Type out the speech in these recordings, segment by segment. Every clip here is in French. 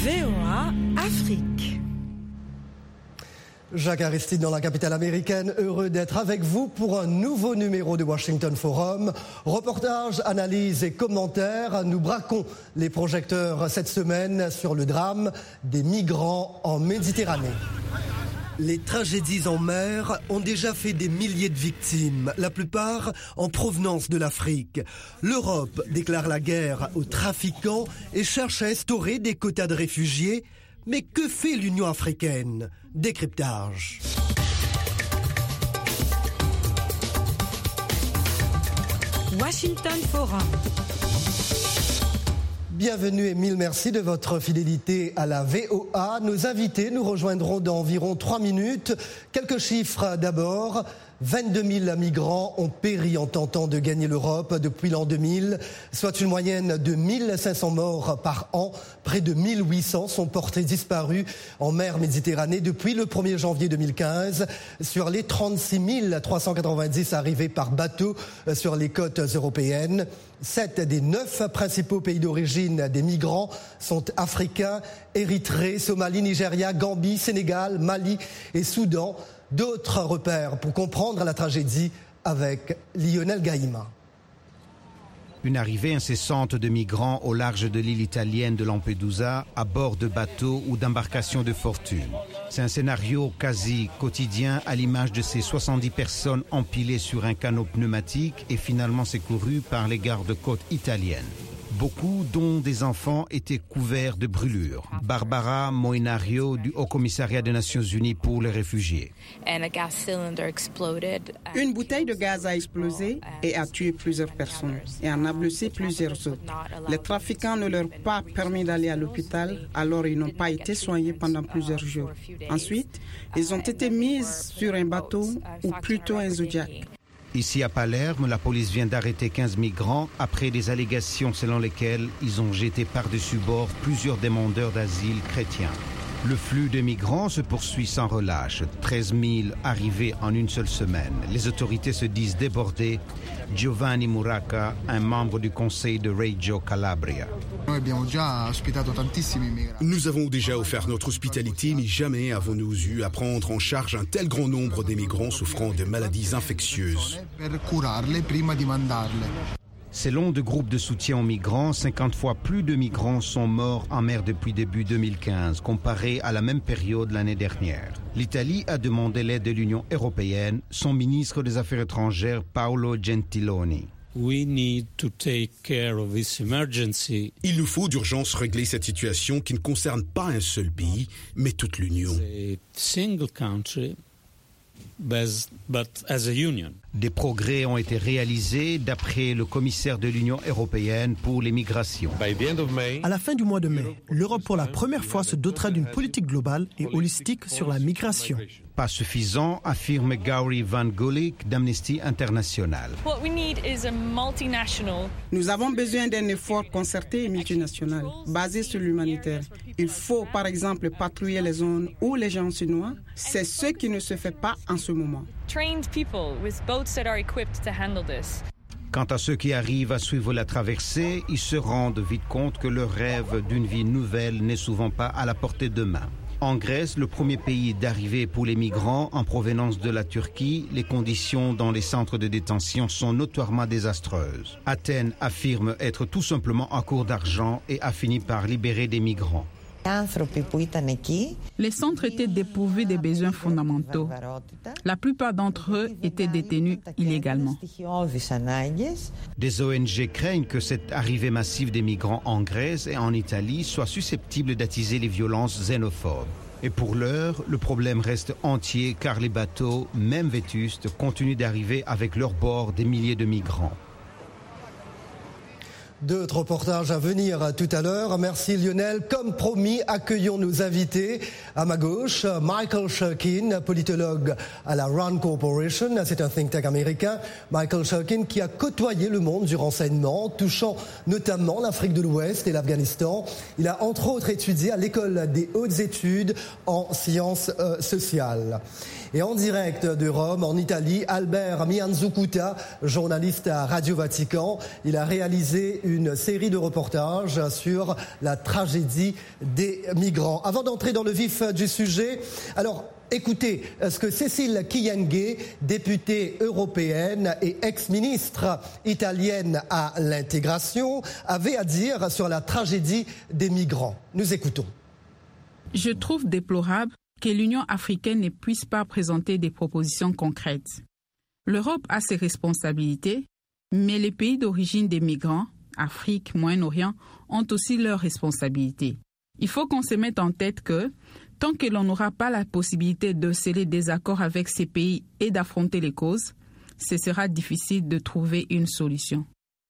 VOA Afrique. Jacques Aristide dans la capitale américaine, heureux d'être avec vous pour un nouveau numéro de Washington Forum. Reportages, analyses et commentaires, nous braquons les projecteurs cette semaine sur le drame des migrants en Méditerranée. Les tragédies en mer ont déjà fait des milliers de victimes, la plupart en provenance de l'Afrique. L'Europe déclare la guerre aux trafiquants et cherche à instaurer des quotas de réfugiés. Mais que fait l'Union africaine? Décryptage. Washington Forum. Bienvenue et mille merci de votre fidélité à la VOA. Nos invités nous rejoindront dans environ 3 minutes. Quelques chiffres d'abord. 22 000 migrants ont péri en tentant de gagner l'Europe depuis l'an 2000, soit une moyenne de 1500 morts par an. Près de 1800 sont portés disparus en mer Méditerranée depuis le 1er janvier 2015. Sur les 36 390 arrivés par bateau sur les côtes européennes, 7 des 9 principaux pays d'origine des migrants sont africains: Érythrée, Somalie, Nigeria, Gambie, Sénégal, Mali et Soudan. D'autres repères pour comprendre la tragédie avec Lionel Gaïma. Une arrivée incessante de migrants au large de l'île italienne de Lampedusa à bord de bateaux ou d'embarcations de fortune. C'est un scénario quasi quotidien à l'image de ces 70 personnes empilées sur un canot pneumatique et finalement secourues par les gardes-côtes italiennes. Beaucoup, dont des enfants, étaient couverts de brûlures. Barbara Moinario du Haut-Commissariat des Nations Unies pour les réfugiés. Une bouteille de gaz a explosé et a tué plusieurs personnes et en a blessé plusieurs autres. Les trafiquants ne leur ont pas permis d'aller à l'hôpital, alors ils n'ont pas été soignés pendant plusieurs jours. Ensuite, ils ont été mis sur un bateau ou plutôt un Zodiac. Ici à Palerme, la police vient d'arrêter 15 migrants après des allégations selon lesquelles ils ont jeté par-dessus bord plusieurs demandeurs d'asile chrétiens. Le flux de migrants se poursuit sans relâche. 13 000 arrivés en une seule semaine. Les autorités se disent débordées. Giovanni Muraca, un membre du conseil de Reggio Calabria. Nous avons déjà offert notre hospitalité, mais jamais avons-nous eu à prendre en charge un tel grand nombre de migrants souffrant de maladies infectieuses. Selon de groupes de soutien aux migrants, 50 fois plus de migrants sont morts en mer depuis début 2015, comparé à la même période l'année dernière. L'Italie a demandé l'aide de l'Union européenne, son ministre des Affaires étrangères Paolo Gentiloni. Il nous faut d'urgence régler cette situation qui ne concerne pas un seul pays, mais toute l'Union. Des progrès ont été réalisés d'après le commissaire de l'Union européenne pour les migrations. À la fin du mois de mai, l'Europe pour la première fois se dotera d'une politique globale et holistique sur la migration. Pas suffisant, affirme Gauri Van Gulik d'Amnesty International. Nous avons besoin d'un effort concerté et multinational, basé sur l'humanitaire. Il faut par exemple patrouiller les zones où les gens se noient. C'est ce qui ne se fait pas en ce moment. Quant à ceux qui arrivent à suivre la traversée, ils se rendent vite compte que leur rêve d'une vie nouvelle n'est souvent pas à la portée de main. En Grèce, le premier pays d'arrivée pour les migrants en provenance de la Turquie, les conditions dans les centres de détention sont notoirement désastreuses. Athènes affirme être tout simplement à court d'argent et a fini par libérer des migrants. Les centres étaient dépourvus des besoins fondamentaux. La plupart d'entre eux étaient détenus illégalement. Des ONG craignent que cette arrivée massive des migrants en Grèce et en Italie soit susceptible d'attiser les violences xénophobes. Et pour l'heure, le problème reste entier car les bateaux, même vétustes, continuent d'arriver avec leur bord des milliers de migrants. D'autres reportages à venir tout à l'heure. Merci Lionel. Comme promis, accueillons nos invités. À ma gauche, Michael Shurkin, politologue à la RAND Corporation. C'est un think tank américain. Michael Shurkin qui a côtoyé le monde du renseignement, touchant notamment l'Afrique de l'Ouest et l'Afghanistan. Il a entre autres étudié à l'école des hautes études en sciences sociales. Et en direct de Rome, en Italie, Albert Mianzucuta, journaliste à Radio Vatican, il a réalisé une série de reportages sur la tragédie des migrants. Avant d'entrer dans le vif du sujet, alors écoutez ce que Cécile Kyenge, députée européenne et ex-ministre italienne à l'intégration, avait à dire sur la tragédie des migrants. Nous écoutons. Je trouve déplorable que l'Union africaine ne puisse pas présenter des propositions concrètes. L'Europe a ses responsabilités, mais les pays d'origine des migrants, Afrique, Moyen-Orient, ont aussi leurs responsabilités. Il faut qu'on se mette en tête que, tant que l'on n'aura pas la possibilité de sceller des accords avec ces pays et d'affronter les causes, ce sera difficile de trouver une solution.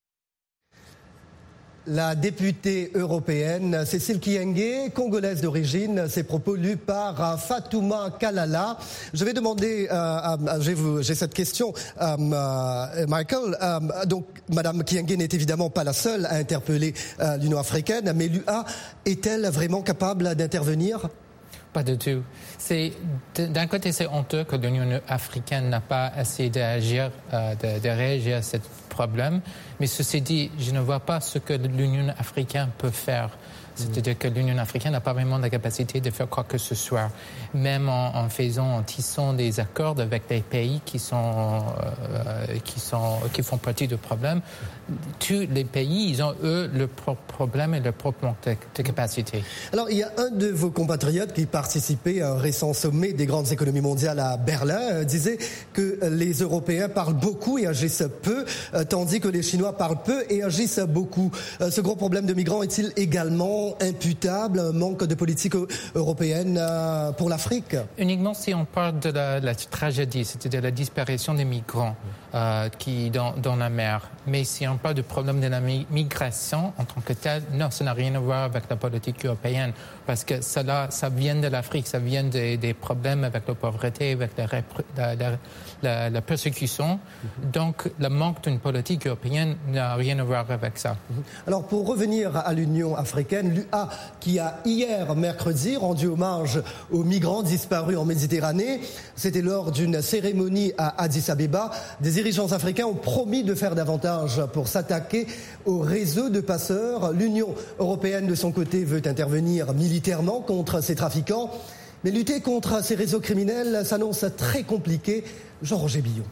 La députée européenne Cécile Kyenge, congolaise d'origine, ses propos lus par Fatouma Kalala. Je vais demander, j'ai cette question, Michael. Donc, Madame Kyenge n'est évidemment pas la seule à interpeller l'Union africaine, mais l'UA est-elle vraiment capable d'intervenir ? Pas du tout. D'un côté, c'est honteux que l'Union africaine n'a pas essayé d'agir, de réagir à ce problème. Mais ceci dit, je ne vois pas ce que l'Union africaine peut faire. C'est-à-dire que l'Union africaine n'a pas vraiment la capacité de faire quoi que ce soit. Même en tissant des accords avec des pays qui font partie du problème, tous les pays, ils ont, eux, leur propre problème et leur propre manque de capacité. Alors, il y a un de vos compatriotes qui participait à un récent sommet des grandes économies mondiales à Berlin, disait que les Européens parlent beaucoup et agissent peu, tandis que les Chinois parlent peu et agissent beaucoup. Ce gros problème de migrants est-il également imputable à un manque de politique européenne pour l'Afrique? Uniquement si on parle de la tragédie, c'est-à-dire la disparition des migrants dans la mer. Mais si on parle du problème de la migration en tant que tel, non, ça n'a rien à voir avec la politique européenne. Parce que ça vient de l'Afrique, ça vient des problèmes avec la pauvreté, avec la persécution. Donc, le manque d'une politique européenne n'a rien à voir avec ça. Alors, pour revenir à l'Union africaine, l'UA, qui a hier, mercredi, rendu hommage aux migrants disparus en Méditerranée, c'était lors d'une cérémonie à Addis Abeba. Des dirigeants africains ont promis de faire davantage pour s'attaquer au réseau de passeurs. L'Union européenne, de son côté, veut intervenir militairement contre ces trafiquants. Mais lutter contre ces réseaux criminels s'annonce très compliqué. Jean-Roger Billon.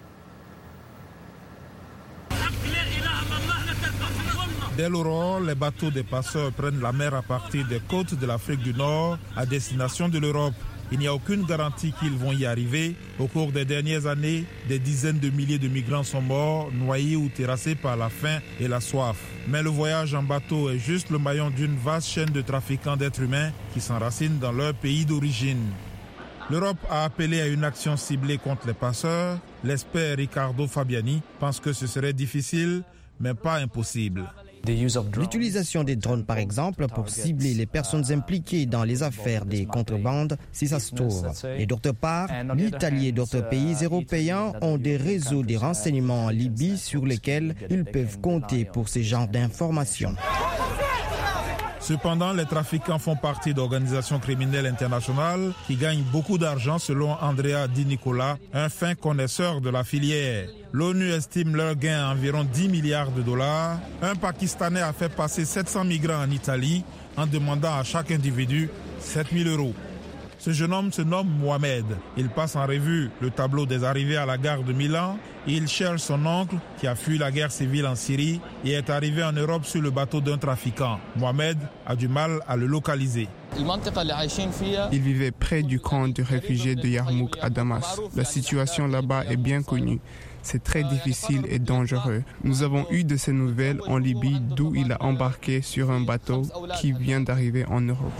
Dès l'aurore, les bateaux des passeurs prennent la mer à partir des côtes de l'Afrique du Nord à destination de l'Europe. Il n'y a aucune garantie qu'ils vont y arriver. Au cours des dernières années, des dizaines de milliers de migrants sont morts, noyés ou terrassés par la faim et la soif. Mais le voyage en bateau est juste le maillon d'une vaste chaîne de trafiquants d'êtres humains qui s'enracinent dans leur pays d'origine. L'Europe a appelé à une action ciblée contre les passeurs. L'expert Riccardo Fabiani pense que ce serait difficile, mais pas impossible. L'utilisation des drones, par exemple, pour cibler les personnes impliquées dans les affaires des contrebandes, si ça se trouve. Et d'autre part, l'Italie et d'autres pays européens ont des réseaux de renseignements en Libye sur lesquels ils peuvent compter pour ce genre d'informations. Cependant, les trafiquants font partie d'organisations criminelles internationales qui gagnent beaucoup d'argent selon Andrea Di Nicola, un fin connaisseur de la filière. L'ONU estime leur gain à environ 10 milliards de dollars. Un Pakistanais a fait passer 700 migrants en Italie en demandant à chaque individu 7 000 €. Ce jeune homme se nomme Mohamed. Il passe en revue le tableau des arrivées à la gare de Milan et il cherche son oncle qui a fui la guerre civile en Syrie et est arrivé en Europe sur le bateau d'un trafiquant. Mohamed a du mal à le localiser. Il vivait près du camp de réfugiés de Yarmouk à Damas. La situation là-bas est bien connue. C'est très difficile et dangereux. Nous avons eu de ces nouvelles en Libye, d'où il a embarqué sur un bateau qui vient d'arriver en Europe.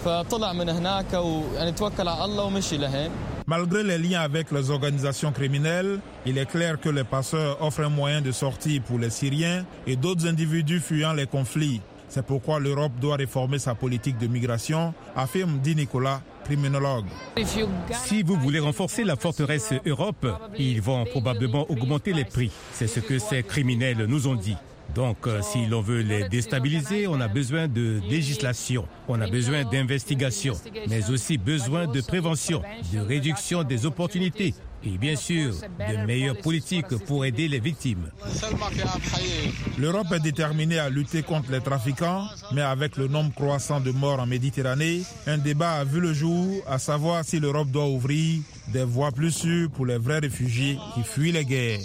Malgré les liens avec les organisations criminelles, il est clair que les passeurs offrent un moyen de sortie pour les Syriens et d'autres individus fuyant les conflits. C'est pourquoi l'Europe doit réformer sa politique de migration, affirme Di Nicola, criminologue. Si vous voulez renforcer la forteresse Europe, ils vont probablement augmenter les prix. C'est ce que ces criminels nous ont dit. Donc, si l'on veut les déstabiliser, on a besoin de législation, on a besoin d'investigation, mais aussi besoin de prévention, de réduction des opportunités et bien sûr de meilleures politiques pour aider les victimes. L'Europe est déterminée à lutter contre les trafiquants, mais avec le nombre croissant de morts en Méditerranée, un débat a vu le jour, à savoir si l'Europe doit ouvrir des voies plus sûres pour les vrais réfugiés qui fuient les guerres.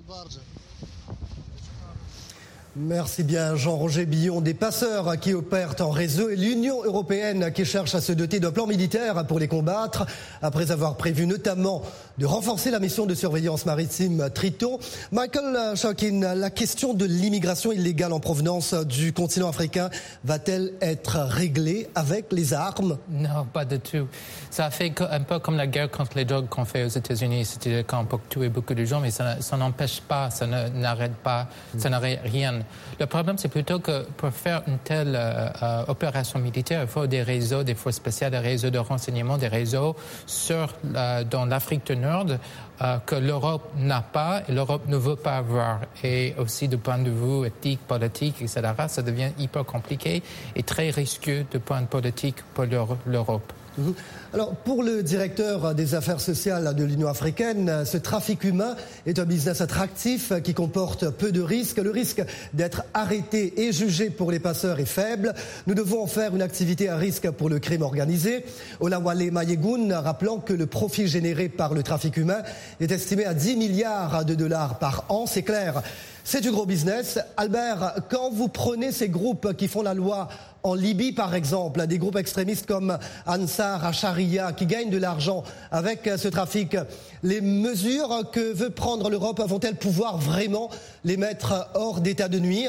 Merci bien Jean-Roger Billon. Des passeurs qui opèrent en réseau et l'Union européenne qui cherche à se doter d'un plan militaire pour les combattre, après avoir prévu notamment de renforcer la mission de surveillance maritime Triton. Michael Shokin, la question de l'immigration illégale en provenance du continent africain va-t-elle être réglée avec les armes? Non, pas du tout. Ça fait un peu comme la guerre contre les drogues qu'on fait aux États-Unis. C'est-à-dire qu'on peut tuer beaucoup de gens, mais ça n'empêche pas, ça n'arrête pas, ça n'arrête rien. Le problème, c'est plutôt que pour faire une telle opération militaire, il faut des réseaux, des forces spéciales, des réseaux de renseignement, des réseaux dans l'Afrique du Nord que l'Europe n'a pas et l'Europe ne veut pas avoir. Et aussi du point de vue éthique, politique, etc., ça devient hyper compliqué et très risqué du point de vue politique pour l'Europe. Alors, pour le directeur des affaires sociales de l'Union africaine, ce trafic humain est un business attractif qui comporte peu de risques. Le risque d'être arrêté et jugé pour les passeurs est faible. Nous devons en faire une activité à risque pour le crime organisé. Olawale Mayegun rappelant que le profit généré par le trafic humain est estimé à 10 milliards de dollars par an. C'est clair, c'est du gros business. Albert, quand vous prenez ces groupes qui font la loi en Libye, par exemple, des groupes extrémistes comme Ansar Sharia qui gagnent de l'argent avec ce trafic, les mesures que veut prendre l'Europe vont-elles pouvoir vraiment les mettre hors d'état de nuire ?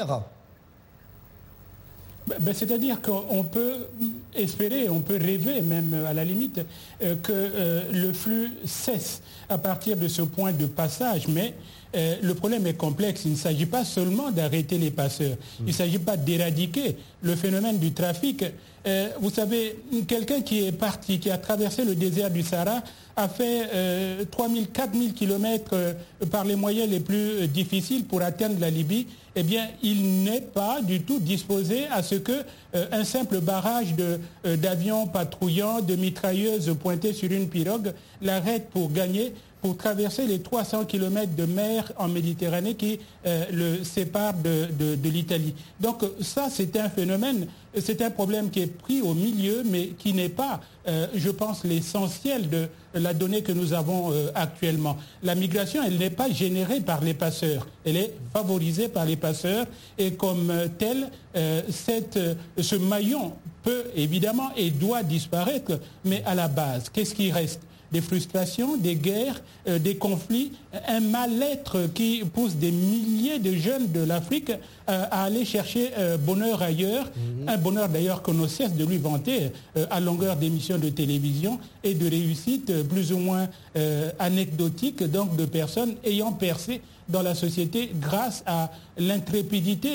C'est-à-dire qu'on peut espérer, on peut rêver même à la limite que le flux cesse à partir de ce point de passage, mais le problème est complexe. Il ne s'agit pas seulement d'arrêter les passeurs, il ne s'agit pas d'éradiquer le phénomène du trafic. Vous savez, quelqu'un qui est parti, qui a traversé le désert du Sahara, a fait 3000, 4000 kilomètres par les moyens les plus difficiles pour atteindre la Libye, eh bien, il n'est pas du tout disposé à ce que un simple barrage d'avions patrouillants, de mitrailleuses pointées sur une pirogue l'arrête pour traverser les 300 km de mer en Méditerranée qui le séparent de l'Italie. Donc ça, c'est un phénomène, c'est un problème qui est pris au milieu, mais qui n'est pas, je pense, l'essentiel de la donnée que nous avons actuellement. La migration, elle n'est pas générée par les passeurs, elle est favorisée par les passeurs, et comme tel, ce maillon peut évidemment et doit disparaître, mais à la base, qu'est-ce qui reste ? Des frustrations, des guerres, des conflits, un mal-être qui pousse des milliers de jeunes de l'Afrique à aller chercher bonheur ailleurs, un bonheur d'ailleurs qu'on ne cesse de lui vanter à longueur d'émissions de télévision et de réussites plus ou moins anecdotiques, donc de personnes ayant percé dans la société grâce à l'intrépidité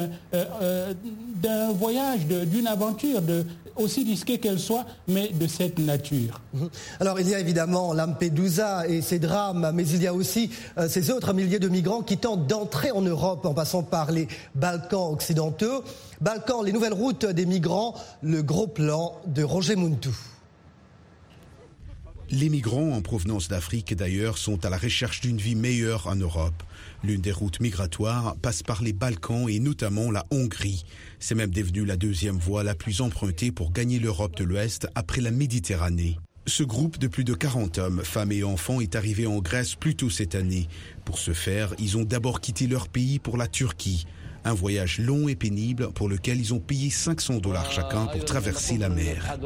d'un voyage, d'une aventure, aussi risquée qu'elle soit, mais de cette nature. Alors il y a évidemment Lampedusa et ses drames, mais il y a aussi ces autres milliers de migrants qui tentent d'entrer en Europe en passant par les Balkans occidentaux. Balkans, les nouvelles routes des migrants, le gros plan de Roger Muntou. Les migrants en provenance d'Afrique, d'ailleurs, sont à la recherche d'une vie meilleure en Europe. L'une des routes migratoires passe par les Balkans et notamment la Hongrie. C'est même devenu la deuxième voie la plus empruntée pour gagner l'Europe de l'Ouest après la Méditerranée. Ce groupe de plus de 40 hommes, femmes et enfants est arrivé en Grèce plus tôt cette année. Pour ce faire, ils ont d'abord quitté leur pays pour la Turquie. Un voyage long et pénible pour lequel ils ont payé $500 chacun pour traverser la mer.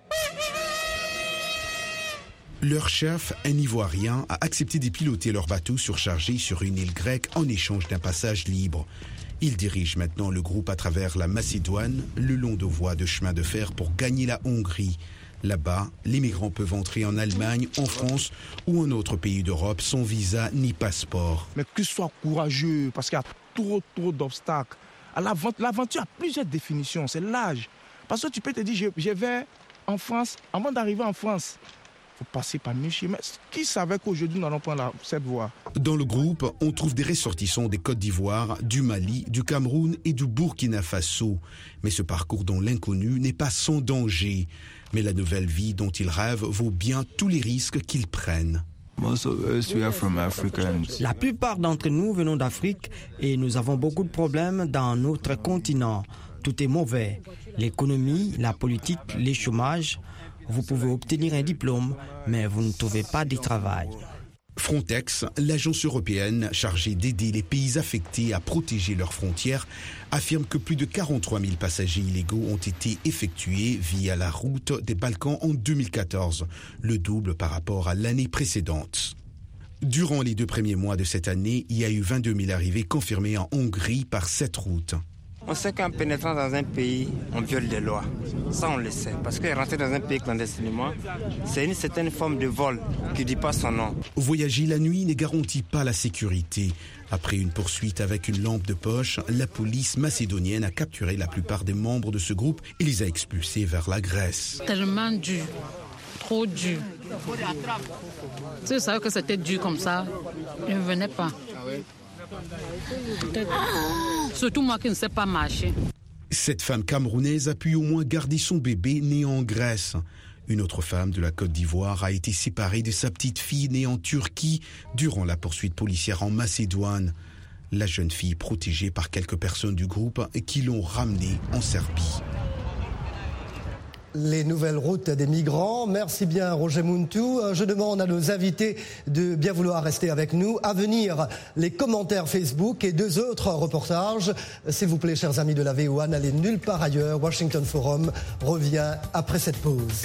Leur chef, un Ivoirien, a accepté de piloter leur bateau surchargé sur une île grecque en échange d'un passage libre. Il dirige maintenant le groupe à travers la Macédoine, le long de voies de chemin de fer pour gagner la Hongrie. Là-bas, les migrants peuvent entrer en Allemagne, en France ou en autre pays d'Europe sans visa ni passeport. Mais que sois courageux, parce qu'il y a trop d'obstacles. L'aventure a plusieurs définitions, c'est l'âge. Parce que tu peux te dire, je vais en France, avant d'arriver en France, faut passer par mille chemins. Qui savait qu'aujourd'hui nous allons prendre cette voie? Dans le groupe, on trouve des ressortissants des Côte d'Ivoire, du Mali, du Cameroun et du Burkina Faso. Mais ce parcours dans l'inconnu n'est pas sans danger. Mais la nouvelle vie dont ils rêvent vaut bien tous les risques qu'ils prennent. La plupart d'entre nous venons d'Afrique et nous avons beaucoup de problèmes dans notre continent. Tout est mauvais. L'économie, la politique, les chômages. Vous pouvez obtenir un diplôme, mais vous ne trouvez pas de travail. Frontex, l'agence européenne chargée d'aider les pays affectés à protéger leurs frontières, affirme que plus de 43 000 passagers illégaux ont été effectués via la route des Balkans en 2014, le double par rapport à l'année précédente. Durant les 2 premiers mois de cette année, il y a eu 22 000 arrivées confirmées en Hongrie par cette route. On sait qu'en pénétrant dans un pays, on viole les lois. Ça, on le sait. Parce que rentrer dans un pays clandestinement, c'est une certaine forme de vol qui ne dit pas son nom. Voyager la nuit ne garantit pas la sécurité. Après une poursuite avec une lampe de poche, la police macédonienne a capturé la plupart des membres de ce groupe et les a expulsés vers la Grèce. Tellement dur. Trop dur. Si je savais que c'était dur comme ça, je ne venais pas. Surtout moi qui ne sais pas marcher. Cette femme camerounaise a pu au moins garder son bébé né en Grèce. Une autre femme de la Côte d'Ivoire a été séparée de sa petite fille née en Turquie durant la poursuite policière en Macédoine. La jeune fille protégée par quelques personnes du groupe qui l'ont ramenée en Serbie. Les nouvelles routes des migrants. Merci bien Roger Muntou. Je demande à nos invités de bien vouloir rester avec nous. À venir, les commentaires Facebook et 2 autres reportages. S'il vous plaît, chers amis de la VOA, n'allez nulle part ailleurs. Washington Forum revient après cette pause.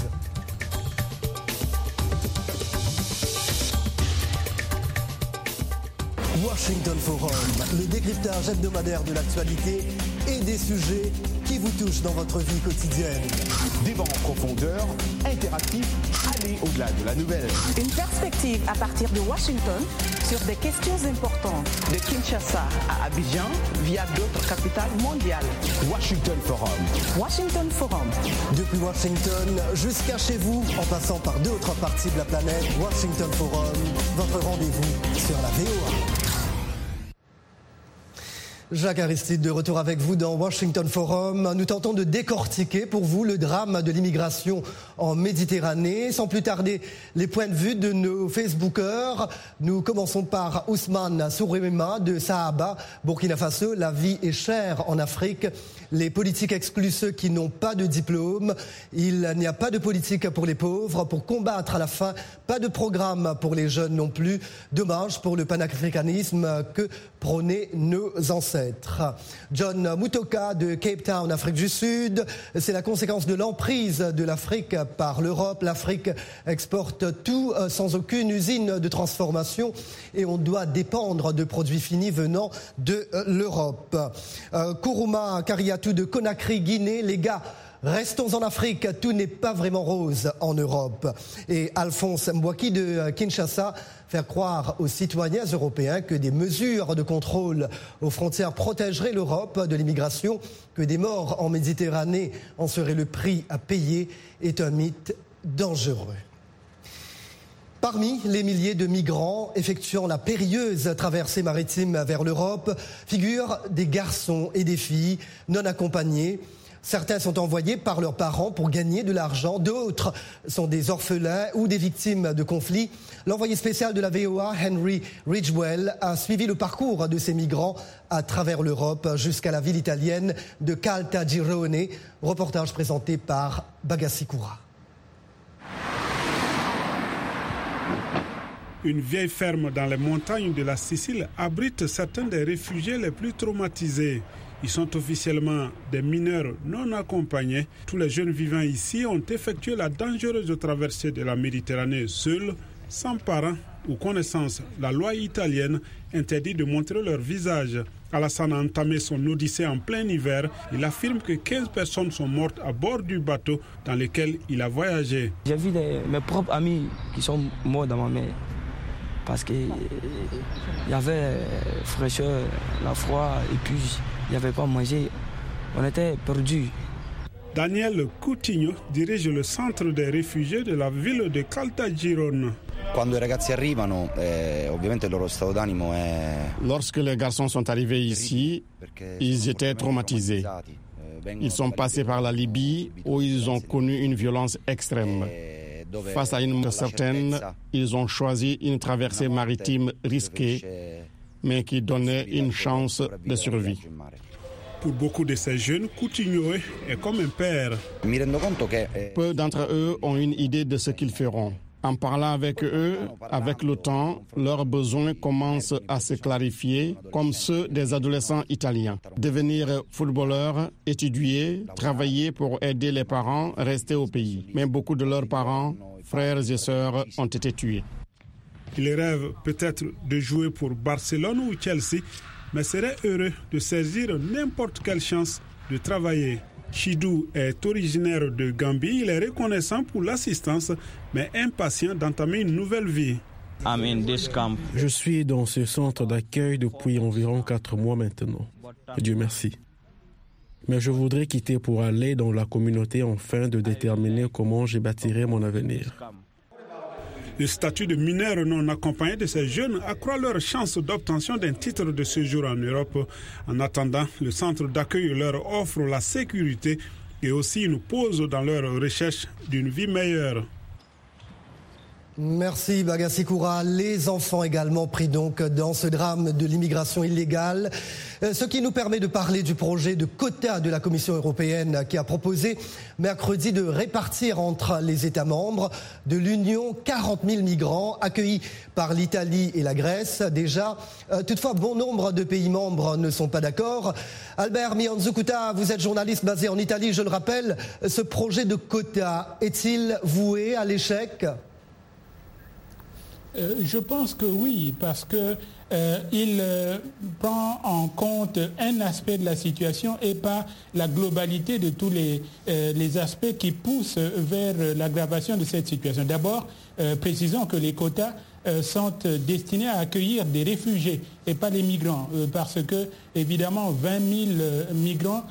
Washington Forum, le décryptage hebdomadaire de l'actualité et des sujets qui vous touchent dans votre vie quotidienne. Débat en profondeur, interactif, aller au-delà de la nouvelle. Une perspective à partir de Washington sur des questions importantes. De Kinshasa à Abidjan via d'autres capitales mondiales. Washington Forum. Washington Forum. Depuis Washington jusqu'à chez vous, en passant par d'autres parties de la planète, Washington Forum, votre rendez-vous sur la VOA. Jacques Aristide de retour avec vous dans Washington Forum. Nous tentons de décortiquer pour vous le drame de l'immigration en Méditerranée. Sans plus tarder, les points de vue de nos Facebookers. Nous commençons par Ousmane Soureima de Sahaba, Burkina Faso. La vie est chère en Afrique. Les politiques excluent ceux qui n'ont pas de diplôme. Il n'y a pas de politique pour les pauvres. Pour combattre la faim, pas de programme pour les jeunes non plus. Dommage pour le panafricanisme que prônaient nos ancêtres. John Mutoka de Cape Town, Afrique du Sud. C'est la conséquence de l'emprise de l'Afrique par l'Europe. L'Afrique exporte tout sans aucune usine de transformation et on doit dépendre de produits finis venant de l'Europe. Kourouma Kariatou de Conakry, Guinée. Les gars, restons en Afrique, tout n'est pas vraiment rose en Europe. Et Alphonse Mbouaki de Kinshasa, faire croire aux citoyens européens que des mesures de contrôle aux frontières protégeraient l'Europe de l'immigration, que des morts en Méditerranée en seraient le prix à payer, est un mythe dangereux. Parmi les milliers de migrants effectuant la périlleuse traversée maritime vers l'Europe figurent des garçons et des filles non accompagnés. Certains sont envoyés par leurs parents pour gagner de l'argent, d'autres sont des orphelins ou des victimes de conflits. L'envoyé spécial de la VOA, Henry Ridgwell, a suivi le parcours de ces migrants à travers l'Europe jusqu'à la ville italienne de Caltagirone. Reportage présenté par Bagassi Koura. Une vieille ferme dans les montagnes de la Sicile abrite certains des réfugiés les plus traumatisés. Ils sont officiellement des mineurs non accompagnés. Tous les jeunes vivant ici ont effectué la dangereuse traversée de la Méditerranée seuls, sans parents ou connaissances. La loi italienne interdit de montrer leur visage. Alassane a entamé son odyssée en plein hiver. Il affirme que 15 personnes sont mortes à bord du bateau dans lequel il a voyagé. J'ai vu mes propres amis qui sont morts dans ma mer. Parce qu'il y avait fraîcheur, la froid, et puis il n'y avait pas à manger. On était perdus. Daniel Coutinho dirige le centre des réfugiés de la ville de Caltagirone. Lorsque les garçons sont arrivés ici, ils étaient traumatisés. Ils sont passés par la Libye où ils ont connu une violence extrême. Face à une mort certaine, ils ont choisi une traversée maritime risquée, mais qui donnait une chance de survie. Pour beaucoup de ces jeunes, Coutinho est comme un père. Peu d'entre eux ont une idée de ce qu'ils feront. En parlant avec eux, avec le temps, leurs besoins commencent à se clarifier, comme ceux des adolescents italiens. Devenir footballeur, étudier, travailler pour aider les parents, rester au pays. Mais beaucoup de leurs parents, frères et sœurs, ont été tués. Ils rêvent peut-être de jouer pour Barcelone ou Chelsea, mais seraient heureux de saisir n'importe quelle chance de travailler. Chidou est originaire de Gambie. Il est reconnaissant pour l'assistance, mais impatient d'entamer une nouvelle vie. Je suis dans ce centre d'accueil depuis environ 4 mois maintenant. Dieu merci. Mais je voudrais quitter pour aller dans la communauté afin de déterminer comment je bâtirai mon avenir. Le statut de mineur non accompagné de ces jeunes accroît leur chance d'obtention d'un titre de séjour en Europe. En attendant, le centre d'accueil leur offre la sécurité et aussi une pause dans leur recherche d'une vie meilleure. Merci Bagassi Koura. Les enfants également pris donc dans ce drame de l'immigration illégale. Ce qui nous permet de parler du projet de quota de la Commission européenne qui a proposé mercredi de répartir entre les États membres de l'Union 40 000 migrants accueillis par l'Italie et la Grèce. Déjà, toutefois, bon nombre de pays membres ne sont pas d'accord. Albert Mianzukuta, vous êtes journaliste basé en Italie, je le rappelle. Ce projet de quota est-il voué à l'échec ? Je pense que oui, parce que il prend en compte un aspect de la situation et pas la globalité de tous les aspects qui poussent vers l'aggravation de cette situation. D'abord, précisons que les quotas sont destinés à accueillir des réfugiés et pas les migrants, parce que, évidemment, 20 000 migrants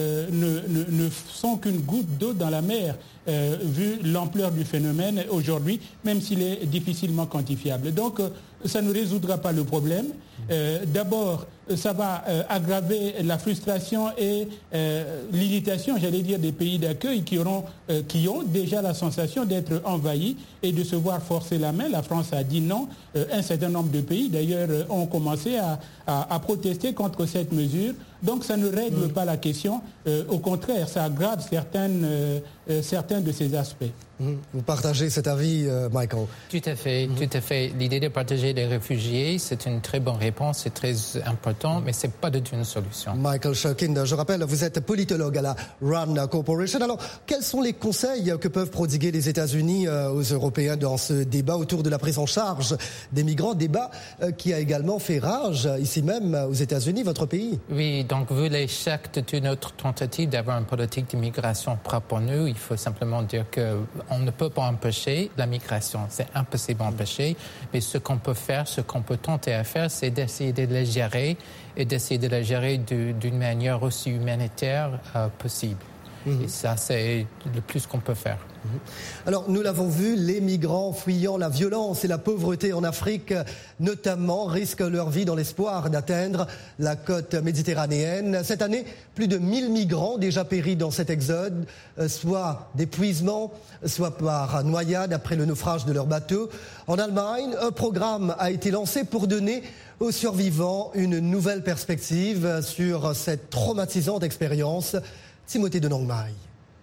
ne sont qu'une goutte d'eau dans la mer, vu l'ampleur du phénomène aujourd'hui, même s'il est difficilement quantifiable. Donc, ça ne résoudra pas le problème. D'abord, ça va aggraver la frustration et l'irritation, j'allais dire, des pays d'accueil qui ont déjà la sensation d'être envahis et de se voir forcer la main. La France a dit non. Un certain nombre de pays, d'ailleurs, ont commencé à protester contre cette mesure. Donc, ça ne règle pas la question. Au contraire, ça aggrave certains de ces aspects. Vous partagez cet avis, Michael? Tout à fait, tout à fait. L'idée de protéger les réfugiés, c'est une très bonne réponse, c'est très important, mais ce n'est pas du tout une solution. Michael Shurkin, je rappelle, vous êtes politologue à la RAND Corporation. Alors, quels sont les conseils que peuvent prodiguer les États-Unis aux Européens dans ce débat autour de la prise en charge des migrants, débat qui a également fait rage ici même aux États-Unis, votre pays? Oui, donc vu l'échec de toute notre tentative d'avoir une politique d'immigration propre pour nous, il faut simplement dire qu'on ne peut pas empêcher la migration. C'est impossible d'empêcher. Mais ce qu'on peut faire, ce qu'on peut tenter à faire, c'est d'essayer de la gérer et d'essayer de la gérer d'une manière aussi humanitaire possible. Et ça, c'est le plus qu'on peut faire. Alors, nous l'avons vu, les migrants fuyant la violence et la pauvreté en Afrique, notamment, risquent leur vie dans l'espoir d'atteindre la côte méditerranéenne. Cette année, plus de 1000 migrants déjà péri dans cet exode, soit d'épuisement, soit par noyade après le naufrage de leur bateau. En Allemagne, un programme a été lancé pour donner aux survivants une nouvelle perspective sur cette traumatisante expérience. Timothée de Nongmai.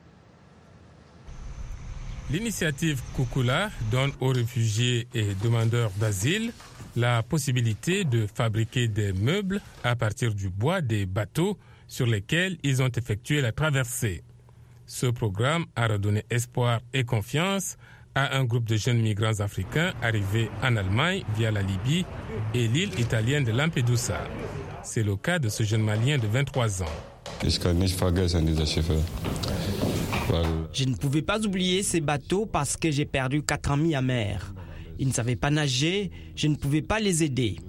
L'initiative Kukula donne aux réfugiés et demandeurs d'asile la possibilité de fabriquer des meubles à partir du bois des bateaux sur lesquels ils ont effectué la traversée. Ce programme a redonné espoir et confiance à un groupe de jeunes migrants africains arrivés en Allemagne via la Libye et l'île italienne de Lampedusa. C'est le cas de ce jeune Malien de 23 ans. Je ne pouvais pas oublier ces bateaux parce que j'ai perdu 4 amis à mer. Ils ne savaient pas nager, je ne pouvais pas les aider.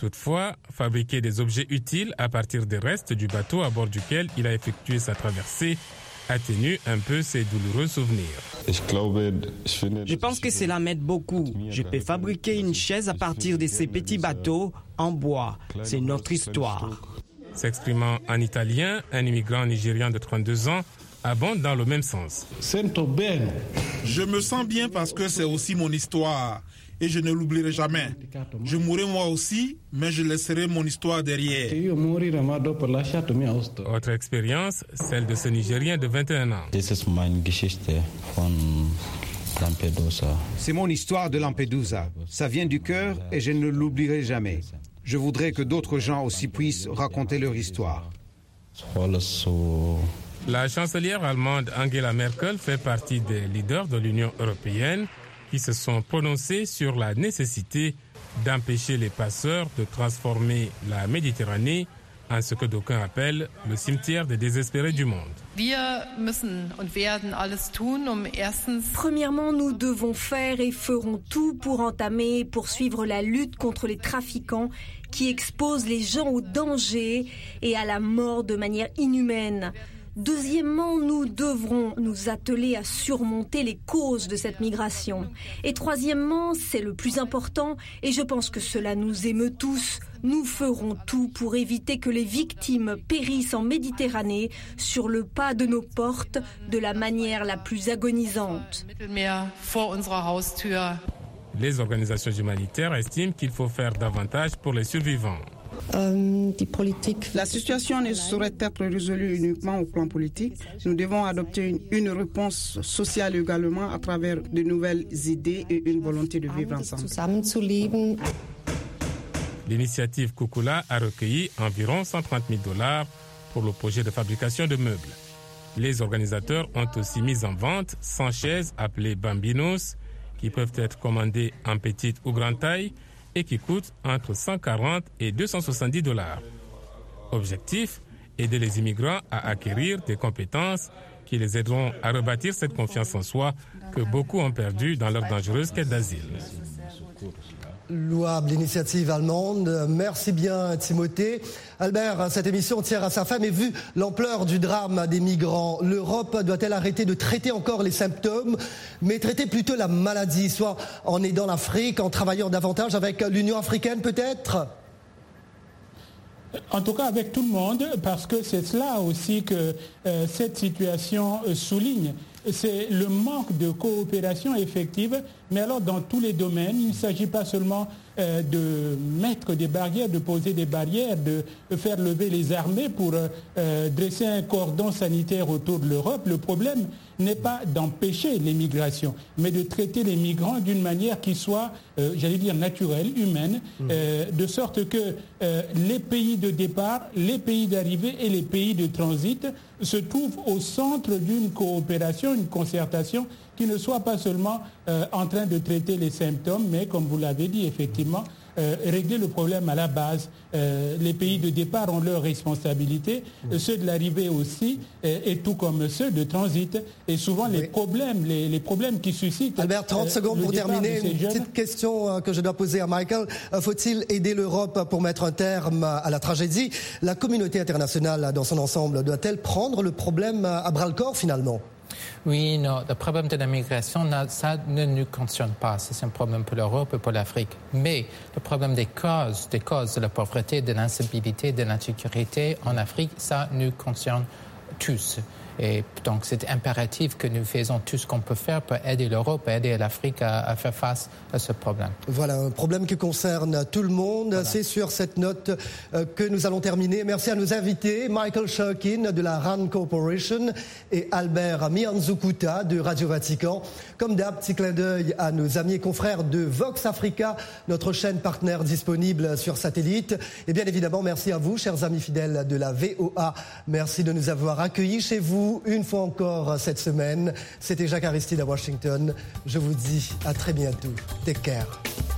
Toutefois, fabriquer des objets utiles à partir des restes du bateau à bord duquel il a effectué sa traversée atténue un peu ses douloureux souvenirs. Je pense que cela m'aide beaucoup. Je peux fabriquer une chaise à partir de ces petits bateaux en bois. C'est notre histoire. S'exprimant en italien, un immigrant nigérian de 32 ans abonde dans le même sens. Je me sens bien parce que c'est aussi mon histoire et je ne l'oublierai jamais. Je mourrai moi aussi, mais je laisserai mon histoire derrière. Autre expérience, celle de ce Nigérien de 21 ans. C'est mon histoire de Lampedusa. Ça vient du cœur et je ne l'oublierai jamais. Je voudrais que d'autres gens aussi puissent raconter leur histoire. La chancelière allemande Angela Merkel fait partie des leaders de l'Union européenne qui se sont prononcés sur la nécessité d'empêcher les passeurs de transformer la Méditerranée en ce que d'aucuns appellent le cimetière des désespérés du monde. Premièrement, nous devons faire et ferons tout pour entamer et poursuivre la lutte contre les trafiquants qui exposent les gens au danger et à la mort de manière inhumaine. Deuxièmement, nous devrons nous atteler à surmonter les causes de cette migration. Et troisièmement, c'est le plus important, et je pense que cela nous émeut tous, nous ferons tout pour éviter que les victimes périssent en Méditerranée sur le pas de nos portes de la manière la plus agonisante. Les organisations humanitaires estiment qu'il faut faire davantage pour les survivants. La situation ne saurait être résolue uniquement au plan politique. Nous devons adopter une réponse sociale également à travers de nouvelles idées et une volonté de vivre ensemble. L'initiative Kukula a recueilli environ 130 000 $ pour le projet de fabrication de meubles. Les organisateurs ont aussi mis en vente 100 chaises appelées Bambinos qui peuvent être commandées en petite ou grande taille et qui coûtent entre 140 et 270 $. Objectif, aider les immigrants à acquérir des compétences qui les aideront à rebâtir cette confiance en soi que beaucoup ont perdue dans leur dangereuse quête d'asile. Louable initiative allemande. Merci bien Timothée. Albert, cette émission tire à sa fin, mais vu l'ampleur du drame des migrants, l'Europe doit-elle arrêter de traiter encore les symptômes, mais traiter plutôt la maladie, soit en aidant l'Afrique, en travaillant davantage avec l'Union africaine peut-être ? En tout cas avec tout le monde, parce que c'est cela aussi que cette situation souligne. C'est le manque de coopération effective, mais alors dans tous les domaines. Il ne s'agit pas seulement de mettre des barrières, de poser des barrières, de faire lever les armées pour dresser un cordon sanitaire autour de l'Europe. Le problème n'est pas d'empêcher l'immigration, mais de traiter les migrants d'une manière qui soit, j'allais dire, naturelle, humaine, de sorte que les pays de départ, les pays d'arrivée et les pays de transit se trouvent au centre d'une coopération, une concertation qui ne soit pas seulement en train de traiter les symptômes, mais comme vous l'avez dit, effectivement, régler le problème à la base. Les pays de départ ont leurs responsabilités, ceux de l'arrivée aussi, et tout comme ceux de transit. Et souvent, les problèmes qui suscitent... Albert, 30 secondes pour terminer. Une petite question que je dois poser à Michael. Faut-il aider l'Europe pour mettre un terme à la tragédie ? La communauté internationale, dans son ensemble, doit-elle prendre le problème à bras-le-corps, finalement ? Oui, non, le problème de la migration, ça ne nous concerne pas. C'est un problème pour l'Europe et pour l'Afrique. Mais le problème des causes de la pauvreté, de l'instabilité, de l'insécurité en Afrique, ça nous concerne tous. Et donc, c'est impératif que nous faisons tout ce qu'on peut faire pour aider l'Europe, aider l'Afrique à faire face à ce problème. Voilà, un problème qui concerne tout le monde. Voilà. C'est sur cette note que nous allons terminer. Merci à nos invités, Michael Shurkin de la RAND Corporation et Albert Mianzukuta de Radio Vatican. Comme d'hab, petit clin d'œil à nos amis et confrères de Vox Africa, notre chaîne partenaire disponible sur satellite. Et bien évidemment, merci à vous, chers amis fidèles de la VOA. Merci de nous avoir accueillis chez vous une fois encore cette semaine. C'était Jacques Aristide à Washington. Je vous dis à très bientôt. Take care.